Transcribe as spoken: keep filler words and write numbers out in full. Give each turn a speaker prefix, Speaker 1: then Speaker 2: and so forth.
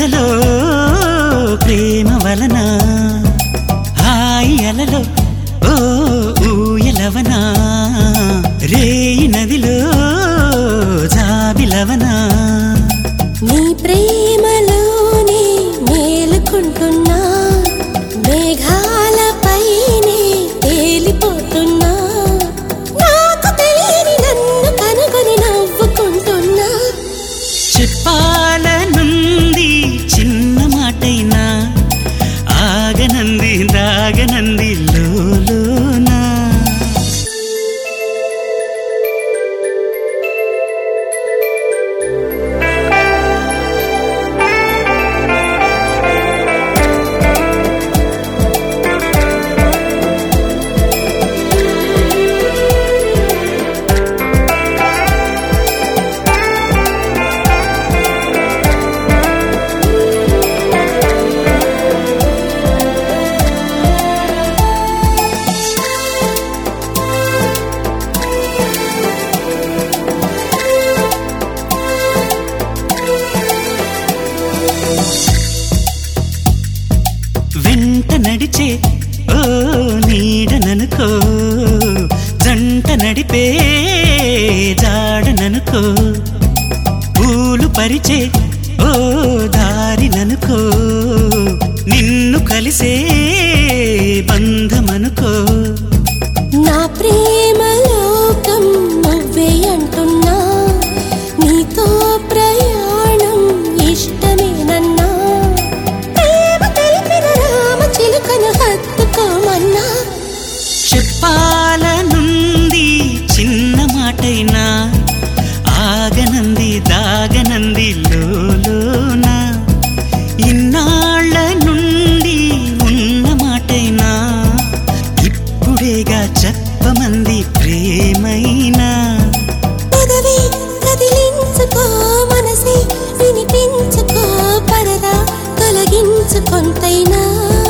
Speaker 1: కలలో ప్రేమ వలన హాయి అలలో ఓ ఊయలవనా రేయి నదిలో జాబిలవనా
Speaker 2: నీ ప్రేమలోనే మేలుకుంటున్నా మేఘాలపైనే తేలిపోతున్నా నాకు తెలియని నన్ను కనుగొని నవ్వుకుంటున్నా
Speaker 1: చెప్పాలనుంది చిన్న మాటైనా ఆగనంది దాగనంది లోలోనా వెంట నడిచే ఓ నీడననుకో జంట నడిపే జాడననుకో పూలు పరిచే ఓ దారిననుకో నిన్ను కలిసే బంధమనుకో
Speaker 2: నా ప్రేమ లోకం నువ్వే అంటున్నా నీతో ప్రయాణం ఇష్టమేనన్నా ప్రేమ తెలిపిన రామ చిలుకను హత్తుకోమన్నా
Speaker 1: చెప్పాలనుంది చిన్న మాటైనా ఆగనంది దాగనంది లోలోనా ఇన్నాళ్ళ నుండి ఉన్న మాటైనా ఇప్పుడేగా చెప్పమంది ప్రేమైనా
Speaker 2: పెదవి కదిలించుకో మనసే వినిపించుకో పరదా తొలగించు కొంతైనా